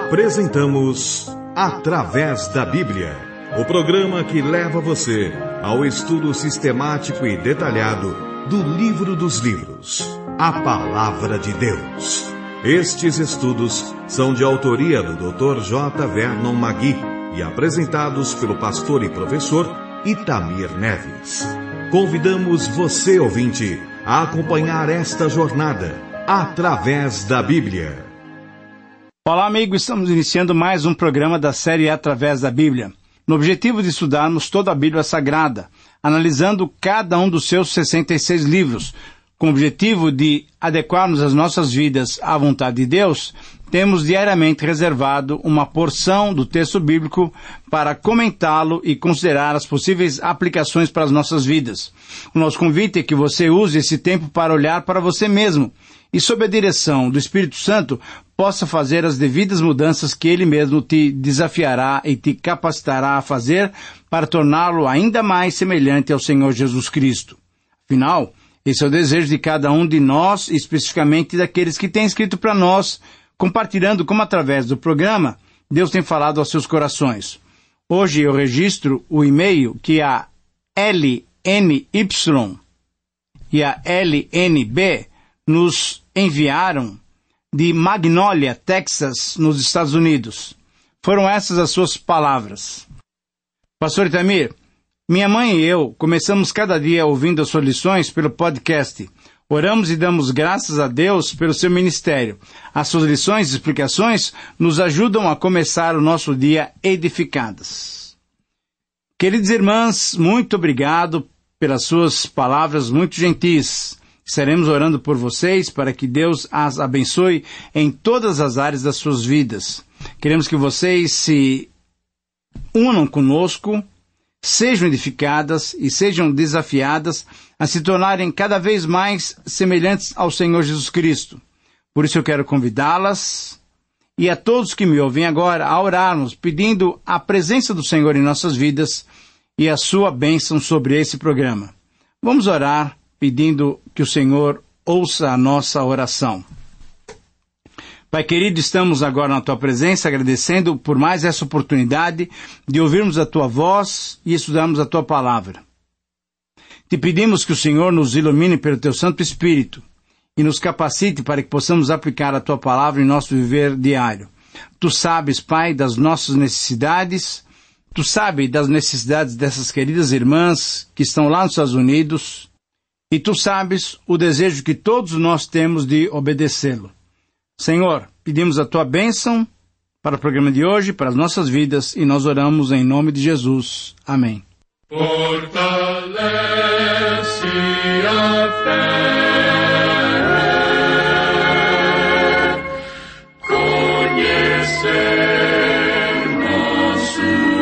Apresentamos Através da Bíblia, o programa que leva você ao estudo sistemático e detalhado do Livro dos Livros, a Palavra de Deus. Estes estudos são de autoria do Dr. J. Vernon Magui e apresentados pelo pastor e professor Itamir Neves. Convidamos você, ouvinte, a acompanhar esta jornada através da Bíblia. Olá, amigo, estamos iniciando mais um programa da série Através da Bíblia, no objetivo de estudarmos toda a Bíblia Sagrada, analisando cada um dos seus 66 livros. Com o objetivo de adequarmos as nossas vidas à vontade de Deus, temos diariamente reservado uma porção do texto bíblico para comentá-lo e considerar as possíveis aplicações para as nossas vidas. O nosso convite é que você use esse tempo para olhar para você mesmo e, sob a direção do Espírito Santo, possa fazer as devidas mudanças que Ele mesmo te desafiará e te capacitará a fazer para torná-lo ainda mais semelhante ao Senhor Jesus Cristo. Afinal, esse é o desejo de cada um de nós, especificamente daqueles que têm escrito para nós, compartilhando como através do programa Deus tem falado aos seus corações. Hoje eu registro o e-mail que a LNY e a LNB nos enviaram de Magnolia, Texas, nos Estados Unidos. Foram essas as suas palavras. Pastor Itamir, minha mãe e eu começamos cada dia ouvindo as suas lições pelo podcast. Oramos e damos graças a Deus pelo seu ministério. As suas lições e explicações nos ajudam a começar o nosso dia edificadas. Queridas irmãs, muito obrigado pelas suas palavras muito gentis. Estaremos orando por vocês para que Deus as abençoe em todas as áreas das suas vidas. Queremos que vocês se unam conosco, sejam edificadas e sejam desafiadas a se tornarem cada vez mais semelhantes ao Senhor Jesus Cristo. Por isso eu quero convidá-las e a todos que me ouvem agora a orarmos, pedindo a presença do Senhor em nossas vidas e a sua bênção sobre esse programa. Vamos orar pedindo que o Senhor ouça a nossa oração. Pai querido, estamos agora na Tua presença, agradecendo por mais essa oportunidade de ouvirmos a Tua voz e estudarmos a Tua palavra. Te pedimos que o Senhor nos ilumine pelo Teu Santo Espírito e nos capacite para que possamos aplicar a Tua palavra em nosso viver diário. Tu sabes, Pai, das nossas necessidades, Tu sabes das necessidades dessas queridas irmãs que estão lá nos Estados Unidos, e Tu sabes o desejo que todos nós temos de obedecê-lo. Senhor, pedimos a Tua bênção para o programa de hoje, para as nossas vidas, e nós oramos em nome de Jesus. Amém. Fortalece a fé, conhecer nosso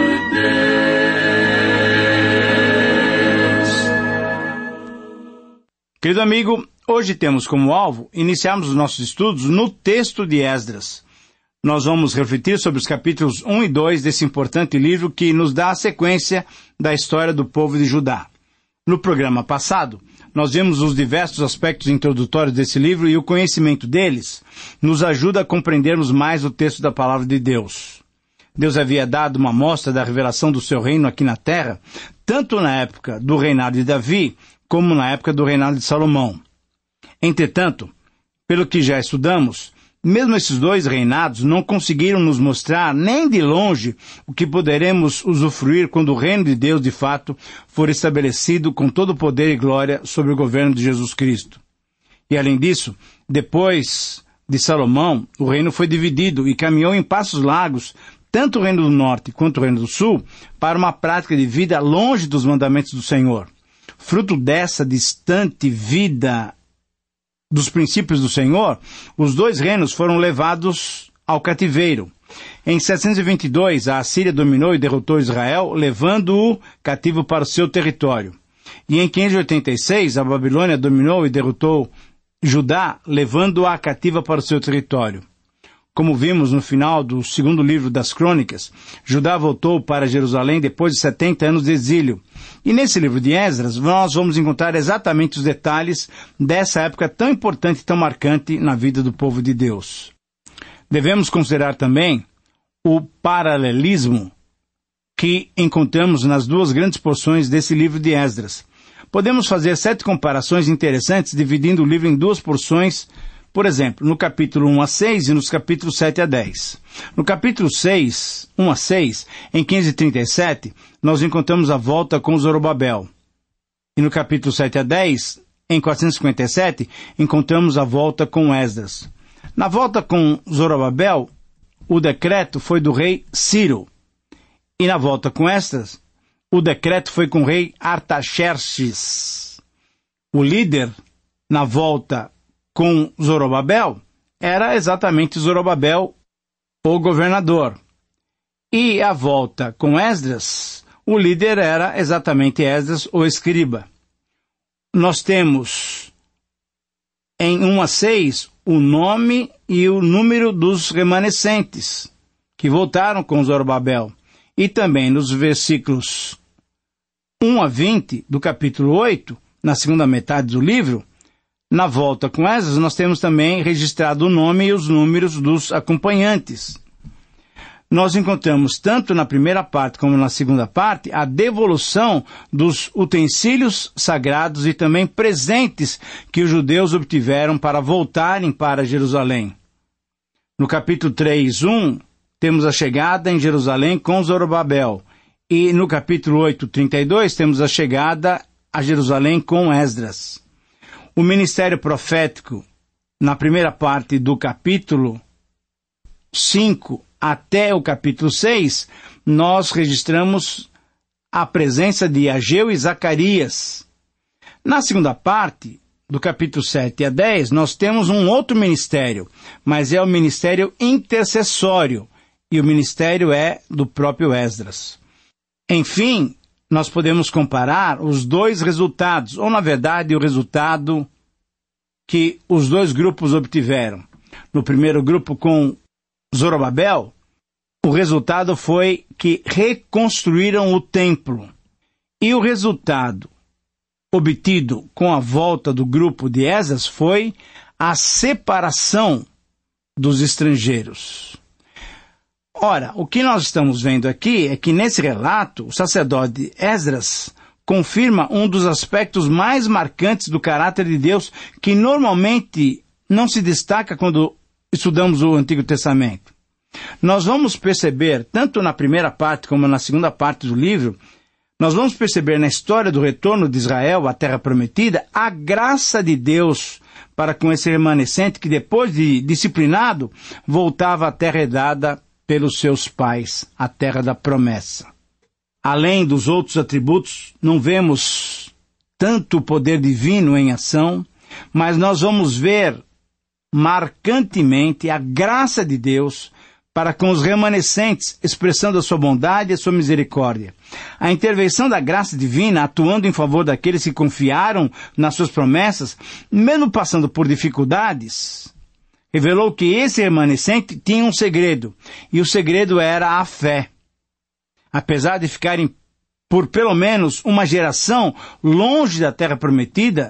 Deus. Querido amigo, hoje temos como alvo iniciarmos os nossos estudos no texto de Esdras. Nós vamos refletir sobre os capítulos 1 e 2 desse importante livro que nos dá a sequência da história do povo de Judá. No programa passado, nós vimos os diversos aspectos introdutórios desse livro e o conhecimento deles nos ajuda a compreendermos mais o texto da palavra de Deus. Deus havia dado uma amostra da revelação do seu reino aqui na terra, tanto na época do reinado de Davi, como na época do reinado de Salomão. Entretanto, pelo que já estudamos, mesmo esses dois reinados não conseguiram nos mostrar nem de longe o que poderemos usufruir quando o reino de Deus, de fato, for estabelecido com todo o poder e glória sobre o governo de Jesus Cristo. E além disso, depois de Salomão, o reino foi dividido e caminhou em passos largos, tanto o reino do norte quanto o reino do sul, para uma prática de vida longe dos mandamentos do Senhor. Fruto dessa distante vida dos princípios do Senhor, os dois reinos foram levados ao cativeiro. Em 722, a Assíria dominou e derrotou Israel, levando-o cativo para o seu território. E em 586, a Babilônia dominou e derrotou Judá, levando-a cativa para o seu território. Como vimos no final do segundo livro das Crônicas, Judá voltou para Jerusalém depois de 70 anos de exílio. E nesse livro de Esdras, nós vamos encontrar exatamente os detalhes dessa época tão importante e tão marcante na vida do povo de Deus. Devemos considerar também o paralelismo que encontramos nas duas grandes porções desse livro de Esdras. Podemos fazer 7 comparações interessantes dividindo o livro em 2 porções, por exemplo, no capítulo 1 a 6 e nos capítulos 7 a 10. No capítulo 6, 1 a 6, em 1537, nós encontramos a volta com Zorobabel. E no capítulo 7 a 10, em 457, encontramos a volta com Esdras. Na volta com Zorobabel, o decreto foi do rei Ciro. E na volta com Esdras, o decreto foi com o rei Artaxerxes. O líder, na volta com Zorobabel, era exatamente Zorobabel, o governador. E a volta com Esdras, o líder era exatamente Esdras, o escriba. Nós temos em 1 a 6 o nome e o número dos remanescentes que voltaram com Zorobabel. E também nos versículos 1 a 20 do capítulo 8, na segunda metade do livro, na volta com Esdras, nós temos também registrado o nome e os números dos acompanhantes. Nós encontramos, tanto na primeira parte como na segunda parte, a devolução dos utensílios sagrados e também presentes que os judeus obtiveram para voltarem para Jerusalém. No capítulo 3, 1, temos a chegada em Jerusalém com Zorobabel. E no capítulo 8, 32, temos a chegada a Jerusalém com Esdras. O ministério profético, na primeira parte do capítulo 5 até o capítulo 6, nós registramos a presença de Ageu e Zacarias. Na segunda parte, do capítulo 7 a 10, nós temos um outro ministério, mas é o ministério intercessório, e o ministério é do próprio Esdras. Enfim, nós podemos comparar os 2 resultados, ou na verdade o resultado que os 2 grupos obtiveram. No primeiro grupo com Zorobabel, o resultado foi que reconstruíram o templo. E o resultado obtido com a volta do grupo de Esdras foi a separação dos estrangeiros. Ora, o que nós estamos vendo aqui é que nesse relato, o sacerdote Esdras confirma um dos aspectos mais marcantes do caráter de Deus que normalmente não se destaca quando estudamos o Antigo Testamento. Nós vamos perceber, tanto na primeira parte como na segunda parte do livro, nós vamos perceber na história do retorno de Israel à Terra Prometida a graça de Deus para com esse remanescente que depois de disciplinado voltava à terra herdada pelos seus pais, a terra da promessa. Além dos outros atributos, não vemos tanto o poder divino em ação, mas nós vamos ver marcantemente a graça de Deus para com os remanescentes, expressando a sua bondade e a sua misericórdia. A intervenção da graça divina, atuando em favor daqueles que confiaram nas suas promessas, mesmo passando por dificuldades, revelou que esse remanescente tinha um segredo, e o segredo era a fé. Apesar de ficarem por pelo menos uma geração longe da terra prometida,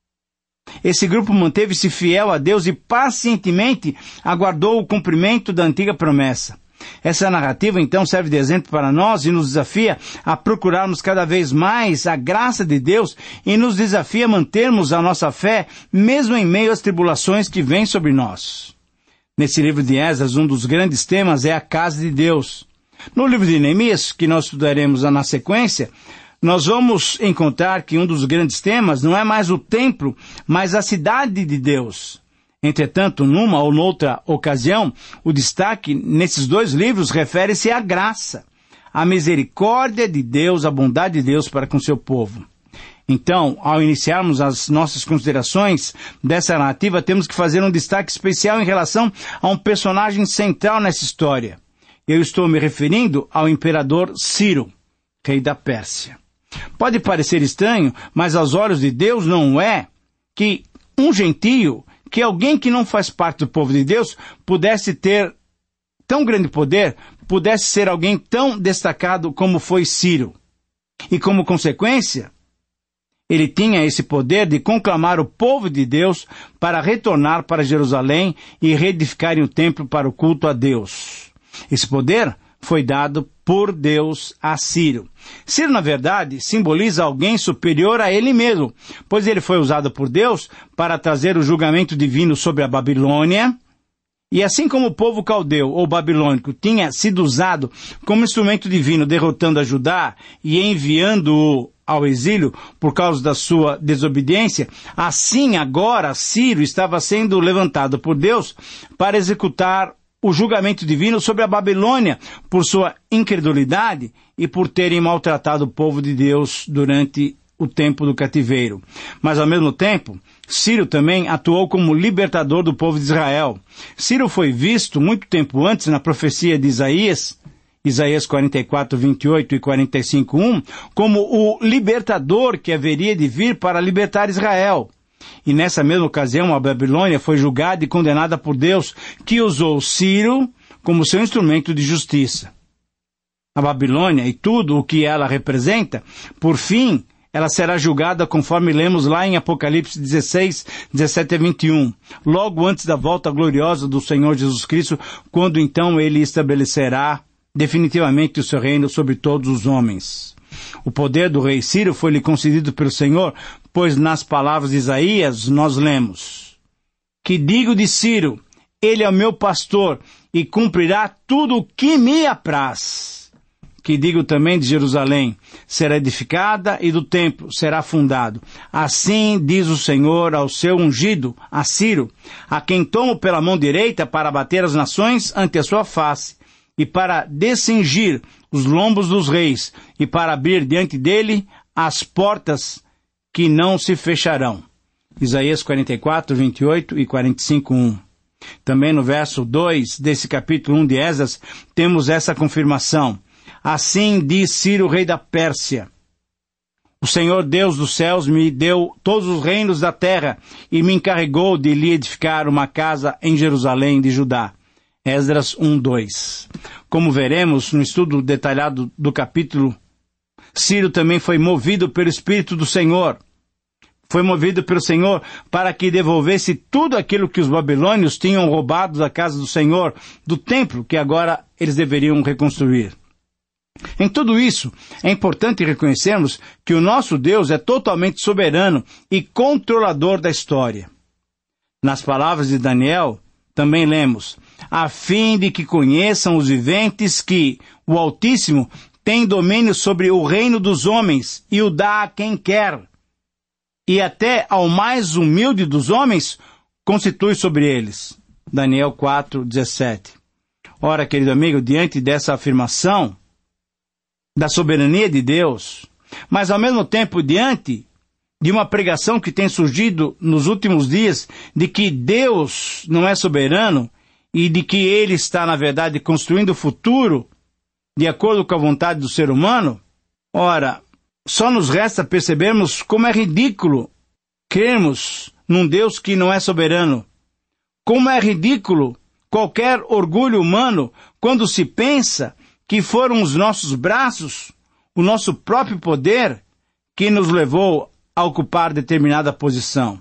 esse grupo manteve-se fiel a Deus e pacientemente aguardou o cumprimento da antiga promessa. Essa narrativa, então, serve de exemplo para nós e nos desafia a procurarmos cada vez mais a graça de Deus e nos desafia a mantermos a nossa fé, mesmo em meio às tribulações que vêm sobre nós. Nesse livro de Esdras, um dos grandes temas é a casa de Deus. No livro de Neemias, que nós estudaremos na sequência, nós vamos encontrar que um dos grandes temas não é mais o templo, mas a cidade de Deus. Entretanto, numa ou noutra ocasião, o destaque nesses 2 livros refere-se à graça, à misericórdia de Deus, à bondade de Deus para com seu povo. Então, ao iniciarmos as nossas considerações dessa narrativa, temos que fazer um destaque especial em relação a um personagem central nessa história. Eu estou me referindo ao imperador Ciro, rei da Pérsia. Pode parecer estranho, mas aos olhos de Deus não é que um gentio, que alguém que não faz parte do povo de Deus, pudesse ter tão grande poder, pudesse ser alguém tão destacado como foi Ciro. E como consequência, ele tinha esse poder de conclamar o povo de Deus para retornar para Jerusalém e reedificarem o templo para o culto a Deus. Esse poder foi dado por Deus a Ciro. Ciro, na verdade, simboliza alguém superior a ele mesmo, pois ele foi usado por Deus para trazer o julgamento divino sobre a Babilônia. E assim como o povo caldeu ou babilônico tinha sido usado como instrumento divino derrotando a Judá e enviando-o ao exílio por causa da sua desobediência, assim agora Ciro estava sendo levantado por Deus para executar o julgamento divino sobre a Babilônia por sua incredulidade e por terem maltratado o povo de Deus durante o tempo do cativeiro. Mas ao mesmo tempo, Ciro também atuou como libertador do povo de Israel. Ciro foi visto muito tempo antes na profecia de Isaías 44, 28 e 45, 1, como o libertador que haveria de vir para libertar Israel. E nessa mesma ocasião a Babilônia foi julgada e condenada por Deus, que usou Ciro como seu instrumento de justiça. A Babilônia e tudo o que ela representa, por fim, ela será julgada conforme lemos lá em Apocalipse 16, 17 a 21, logo antes da volta gloriosa do Senhor Jesus Cristo, quando então ele estabelecerá definitivamente o seu reino sobre todos os homens. O poder do rei Ciro foi-lhe concedido pelo Senhor, pois nas palavras de Isaías nós lemos: que digo de Ciro, ele é o meu pastor e cumprirá tudo o que me apraz. Que digo também de Jerusalém, será edificada e do templo será fundado. Assim diz o Senhor ao seu ungido, a Ciro, a quem tomo pela mão direita para bater as nações ante a sua face, e para descingir os lombos dos reis, e para abrir diante dele as portas que não se fecharão. Isaías 44, 28 e 45, 1. Também no verso 2 desse capítulo 1 de Esdras, temos essa confirmação. Assim diz Ciro, rei da Pérsia: o Senhor Deus dos céus me deu todos os reinos da terra e me encarregou de lhe edificar uma casa em Jerusalém de Judá. Esdras 1:2. Como veremos no estudo detalhado do capítulo, Ciro também foi movido pelo Espírito do Senhor. Foi movido pelo Senhor para que devolvesse tudo aquilo que os babilônios tinham roubado da casa do Senhor, do templo que agora eles deveriam reconstruir. Em tudo isso, é importante reconhecermos que o nosso Deus é totalmente soberano e controlador da história. Nas palavras de Daniel, também lemos: a fim de que conheçam os viventes que o Altíssimo tem domínio sobre o reino dos homens e o dá a quem quer, e até ao mais humilde dos homens constitui sobre eles. Daniel 4:17. Ora, querido amigo, diante dessa afirmação da soberania de Deus, mas ao mesmo tempo diante de uma pregação que tem surgido nos últimos dias de que Deus não é soberano e de que Ele está, na verdade, construindo o futuro de acordo com a vontade do ser humano, ora, só nos resta percebermos como é ridículo crermos num Deus que não é soberano. Como é ridículo qualquer orgulho humano quando se pensa que foram os nossos braços, o nosso próprio poder, que nos levou a ocupar determinada posição.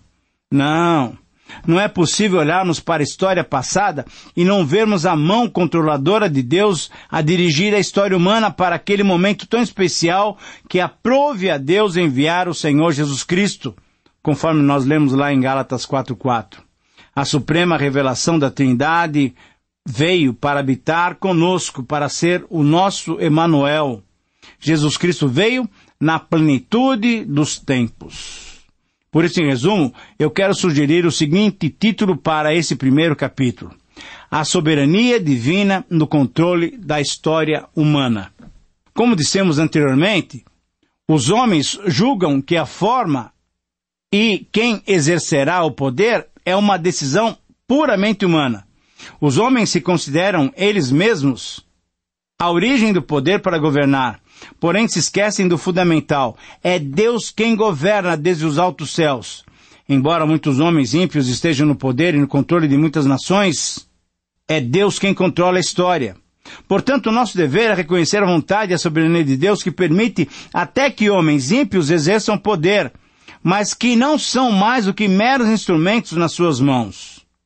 Não é possível olharmos para a história passada e não vermos a mão controladora de Deus a dirigir a história humana para aquele momento tão especial que aprove a Deus enviar o Senhor Jesus Cristo, conforme nós lemos lá em Gálatas 4:4. A suprema revelação da Trindade veio para habitar conosco, para ser o nosso Emanuel. Jesus Cristo veio na plenitude dos tempos. Por isso, em resumo, eu quero sugerir o seguinte título para esse primeiro capítulo: a soberania divina no controle da história humana. Como dissemos anteriormente, os homens julgam que a forma e quem exercerá o poder é uma decisão puramente humana. Os homens se consideram eles mesmos a origem do poder para governar, porém se esquecem do fundamental. É Deus quem governa desde os altos céus. Embora muitos homens ímpios estejam no poder e no controle de muitas nações, é Deus quem controla a história. Portanto, o nosso dever é reconhecer a vontade e a soberania de Deus, que permite até que homens ímpios exerçam poder, mas que não são mais do que meros instrumentos nas suas mãos.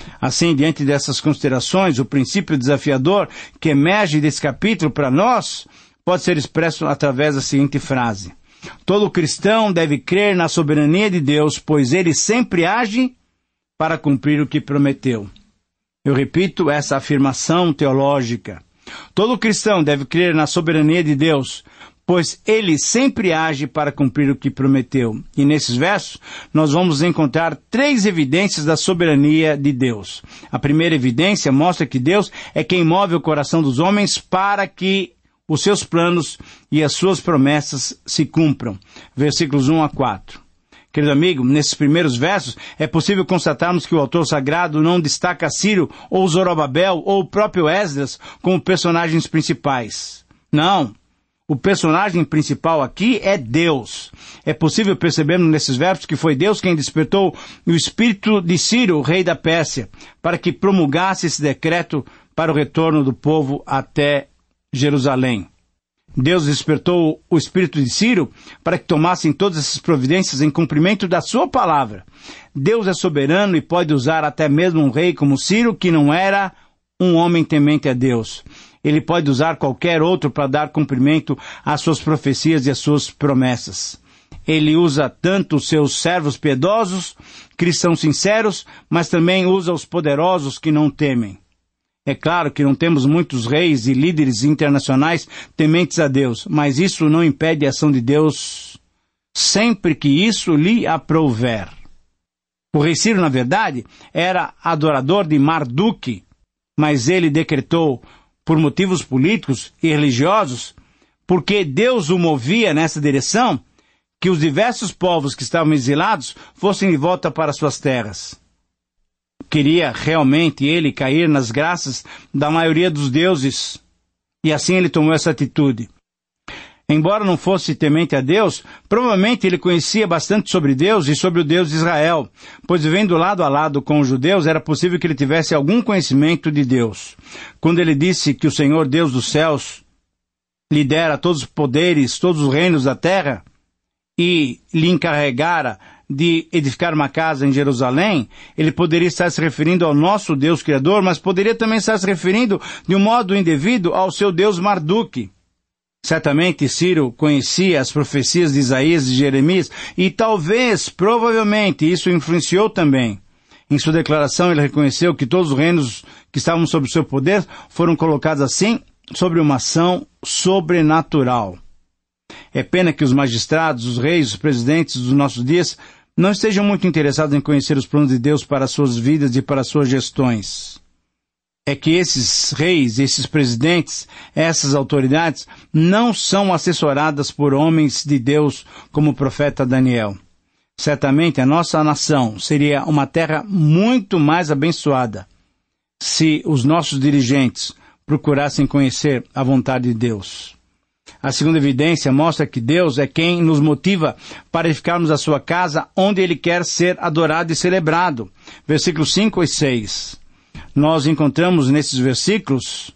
Assim, diante dessas considerações, o princípio desafiador que emerge desse capítulo para nós pode ser expresso através da seguinte frase: todo cristão deve crer na soberania de Deus, pois ele sempre age para cumprir o que prometeu. Eu repito essa afirmação teológica. Todo cristão deve crer na soberania de Deus, pois ele sempre age para cumprir o que prometeu. E nesses versos, nós vamos encontrar 3 evidências da soberania de Deus. A primeira evidência mostra que Deus é quem move o coração dos homens para que os seus planos e as suas promessas se cumpram. Versículos 1 a 4. Querido amigo, nesses primeiros versos, é possível constatarmos que o autor sagrado não destaca Ciro ou Zorobabel ou o próprio Esdras como personagens principais. Não. O personagem principal aqui é Deus. É possível percebermos nesses versos que foi Deus quem despertou o espírito de Ciro, rei da Pérsia, para que promulgasse esse decreto para o retorno do povo até Jerusalém. Deus despertou o espírito de Ciro para que tomassem todas essas providências em cumprimento da sua palavra. Deus é soberano e pode usar até mesmo um rei como Ciro, que não era um homem temente a Deus. Ele pode usar qualquer outro para dar cumprimento às suas profecias e às suas promessas. Ele usa tanto os seus servos piedosos, cristãos sinceros, mas também usa os poderosos que não temem. É claro que não temos muitos reis e líderes internacionais tementes a Deus, mas isso não impede a ação de Deus sempre que isso lhe aprouver. O rei Ciro, na verdade, era adorador de Marduk, mas ele decretou, por motivos políticos e religiosos, porque Deus o movia nessa direção, que os diversos povos que estavam exilados fossem de volta para suas terras. Queria realmente ele cair nas graças da maioria dos deuses, e assim ele tomou essa atitude. Embora não fosse temente a Deus, provavelmente ele conhecia bastante sobre Deus e sobre o Deus de Israel, pois vivendo lado a lado com os judeus, era possível que ele tivesse algum conhecimento de Deus. Quando ele disse que o Senhor Deus dos céus lhe dera todos os poderes, todos os reinos da terra, e lhe encarregara de edificar uma casa em Jerusalém, ele poderia estar se referindo ao nosso Deus Criador, mas poderia também estar se referindo de um modo indevido ao seu Deus Marduk. Certamente Ciro conhecia as profecias de Isaías e de Jeremias, e talvez, provavelmente, isso influenciou também. Em sua declaração ele reconheceu que todos os reinos que estavam sob seu poder foram colocados assim, sobre uma ação sobrenatural. É pena que os magistrados, os reis, os presidentes dos nossos dias não estejam muito interessados em conhecer os planos de Deus para as suas vidas e para as suas gestões. É que esses reis, esses presidentes, essas autoridades não são assessoradas por homens de Deus como o profeta Daniel. Certamente a nossa nação seria uma terra muito mais abençoada se os nossos dirigentes procurassem conhecer a vontade de Deus. A segunda evidência mostra que Deus é quem nos motiva para edificarmos a sua casa onde Ele quer ser adorado e celebrado. Versículos 5 e 6. Nós encontramos nesses versículos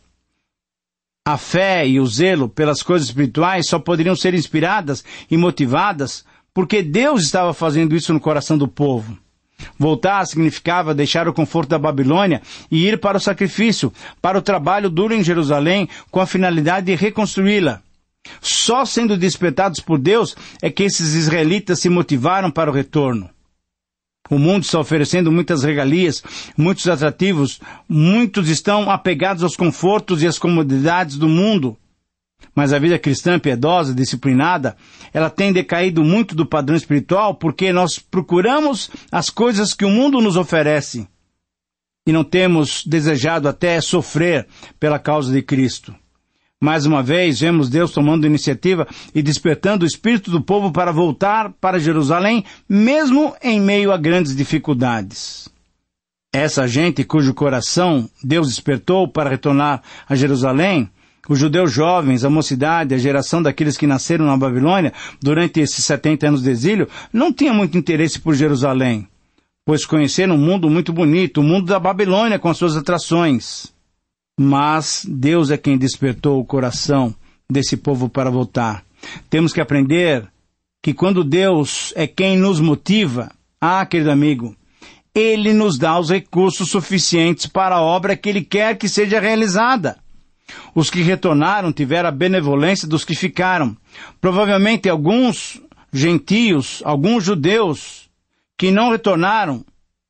a fé e o zelo pelas coisas espirituais só poderiam ser inspiradas e motivadas porque Deus estava fazendo isso no coração do povo. Voltar significava deixar o conforto da Babilônia e ir para o sacrifício, para o trabalho duro em Jerusalém, com a finalidade de reconstruí-la. Só sendo despertados por Deus é que esses israelitas se motivaram para o retorno. O mundo está oferecendo muitas regalias, muitos atrativos, muitos estão apegados aos confortos e às comodidades do mundo. Mas a vida cristã piedosa, disciplinada, ela tem decaído muito do padrão espiritual porque nós procuramos as coisas que o mundo nos oferece e não temos desejado até sofrer pela causa de Cristo. Mais uma vez, vemos Deus tomando iniciativa e despertando o espírito do povo para voltar para Jerusalém, mesmo em meio a grandes dificuldades. Essa gente cujo coração Deus despertou para retornar a Jerusalém, os judeus jovens, a mocidade, a geração daqueles que nasceram na Babilônia durante esses 70 anos de exílio, não tinha muito interesse por Jerusalém, pois conheceram um mundo muito bonito, o mundo da Babilônia com as suas atrações. Mas Deus é quem despertou o coração desse povo para voltar. Temos que aprender que quando Deus é quem nos motiva, querido amigo, Ele nos dá os recursos suficientes para a obra que Ele quer que seja realizada. Os que retornaram tiveram a benevolência dos que ficaram. Provavelmente alguns gentios, alguns judeus que não retornaram,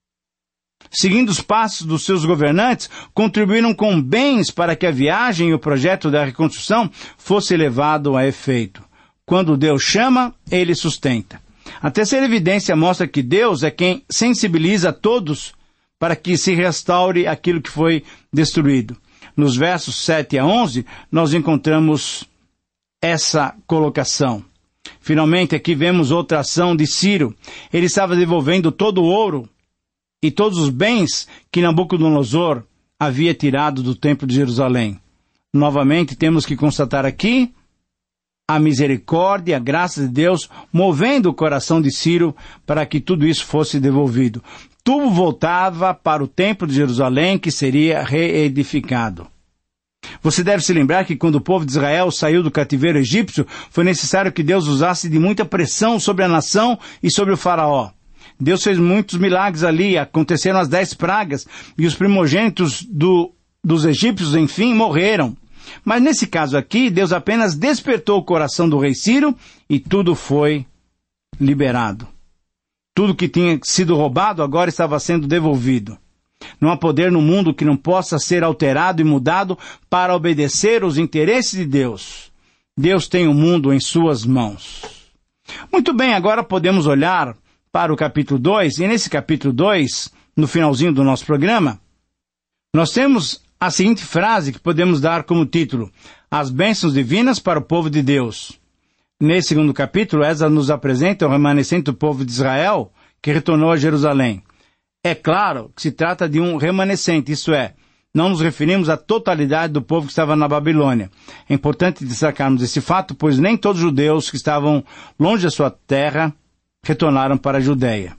seguindo os passos dos seus governantes, contribuíram com bens para que a viagem e o projeto da reconstrução fosse levado a efeito. Quando Deus chama, Ele sustenta. A terceira evidência mostra que Deus é quem sensibiliza todos para que se restaure aquilo que foi destruído. Nos versos 7 a 11, nós encontramos essa colocação. Finalmente, aqui vemos outra ação de Ciro. Ele estava devolvendo todo o ouro e todos os bens que Nabucodonosor havia tirado do templo de Jerusalém. Novamente, temos que constatar aqui a misericórdia e a graça de Deus movendo o coração de Ciro para que tudo isso fosse devolvido. Tudo voltava para o templo de Jerusalém, que seria reedificado. Você deve se lembrar que quando o povo de Israel saiu do cativeiro egípcio, foi necessário que Deus usasse de muita pressão sobre a nação e sobre o faraó. Deus fez muitos milagres ali, aconteceram as 10 pragas, e os primogênitos dos egípcios, enfim, morreram. Mas nesse caso aqui, Deus apenas despertou o coração do rei Ciro e tudo foi liberado. Tudo que tinha sido roubado agora estava sendo devolvido. Não há poder no mundo que não possa ser alterado e mudado para obedecer os interesses de Deus. Deus tem o mundo em suas mãos. Muito bem, agora podemos olhar para o capítulo 2, e nesse capítulo 2, no finalzinho do nosso programa, nós temos a seguinte frase que podemos dar como título: As bênçãos divinas para o povo de Deus. Nesse segundo capítulo, Esdras nos apresenta o remanescente do povo de Israel que retornou a Jerusalém. É claro que se trata de um remanescente, isto é, não nos referimos à totalidade do povo que estava na Babilônia. É importante destacarmos esse fato, pois nem todos os judeus que estavam longe da sua terra retornaram para a Judeia.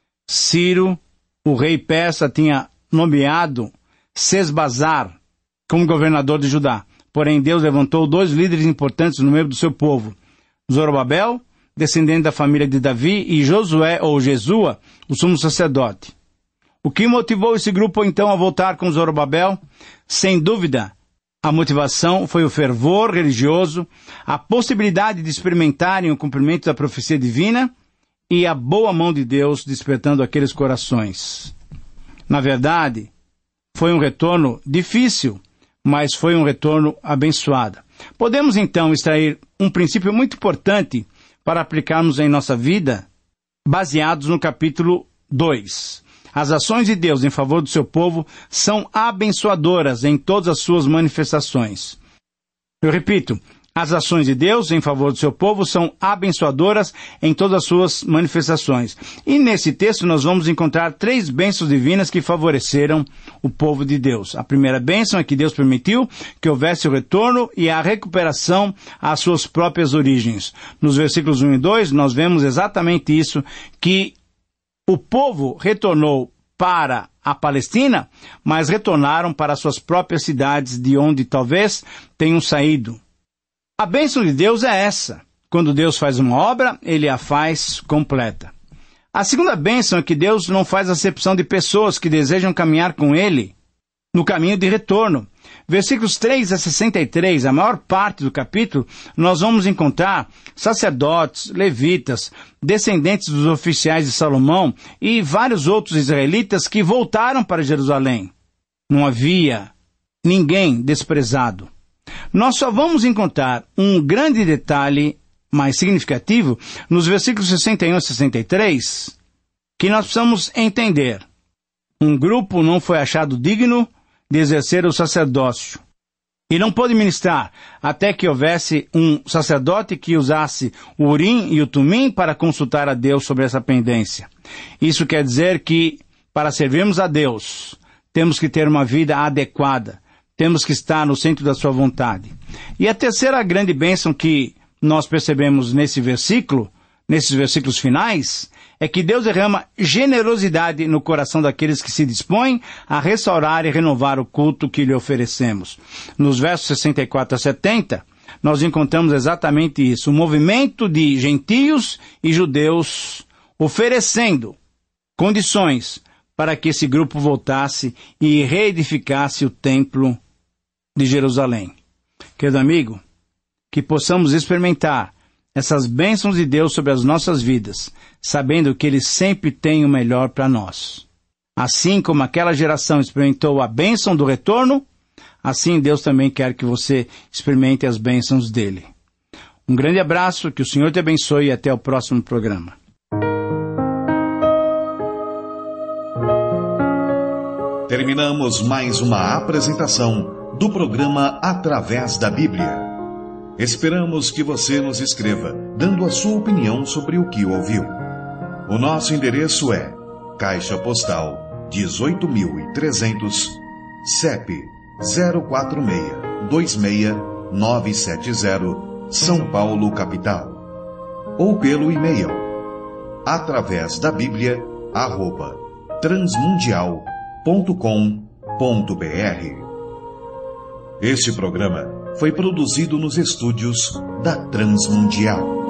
Ciro, o rei persa, tinha nomeado Sesbazar como governador de Judá. Porém, Deus levantou 2 líderes importantes no meio do seu povo: Zorobabel, descendente da família de Davi, e Josué, ou Jesua, o sumo sacerdote. O que motivou esse grupo, então, a voltar com Zorobabel? Sem dúvida, a motivação foi o fervor religioso, a possibilidade de experimentarem o cumprimento da profecia divina e a boa mão de Deus despertando aqueles corações. Na verdade, foi um retorno difícil, mas foi um retorno abençoado. Podemos, então, extrair um princípio muito importante para aplicarmos em nossa vida, baseados no capítulo 2. As ações de Deus em favor do seu povo são abençoadoras em todas as suas manifestações. Eu repito, as ações de Deus em favor do seu povo são abençoadoras em todas as suas manifestações. E nesse texto nós vamos encontrar 3 bênçãos divinas que favoreceram o povo de Deus. A primeira bênção é que Deus permitiu que houvesse o retorno e a recuperação às suas próprias origens. Nos versículos 1 e 2 nós vemos exatamente isso, que o povo retornou para a Palestina, mas retornaram para suas próprias cidades, de onde talvez tenham saído. A bênção de Deus é essa. Quando Deus faz uma obra, Ele a faz completa. A segunda bênção é que Deus não faz acepção de pessoas que desejam caminhar com Ele no caminho de retorno. Versículos 3 a 63, a maior parte do capítulo, nós vamos encontrar sacerdotes, levitas, descendentes dos oficiais de Salomão e vários outros israelitas que voltaram para Jerusalém. Não havia ninguém desprezado. Nós só vamos encontrar um grande detalhe mais significativo nos versículos 61 a 63, que nós precisamos entender. Um grupo não foi achado digno de exercer o sacerdócio e não pôde ministrar até que houvesse um sacerdote que usasse o Urim e o Tumim para consultar a Deus sobre essa pendência. Isso quer dizer que, para servirmos a Deus, temos que ter uma vida adequada, temos que estar no centro da sua vontade. E a terceira grande bênção que nós percebemos nesses versículos finais, é que Deus derrama generosidade no coração daqueles que se dispõem a restaurar e renovar o culto que lhe oferecemos. Nos versos 64 a 70, nós encontramos exatamente isso, um movimento de gentios e judeus oferecendo condições para que esse grupo voltasse e reedificasse o templo de Jerusalém. Querido amigo, que possamos experimentar essas bênçãos de Deus sobre as nossas vidas, sabendo que Ele sempre tem o melhor para nós. Assim como aquela geração experimentou a bênção do retorno, assim Deus também quer que você experimente as bênçãos dEle. Um grande abraço, que o Senhor te abençoe e até o próximo programa. Terminamos mais uma apresentação do programa Através da Bíblia. Esperamos que você nos escreva, dando a sua opinião sobre o que ouviu. O nosso endereço é Caixa Postal 18.300, CEP 046-26970, São Paulo, capital. Ou pelo e-mail atravesdabiblia@transmundial.com.br. Este programa foi produzido nos estúdios da Transmundial.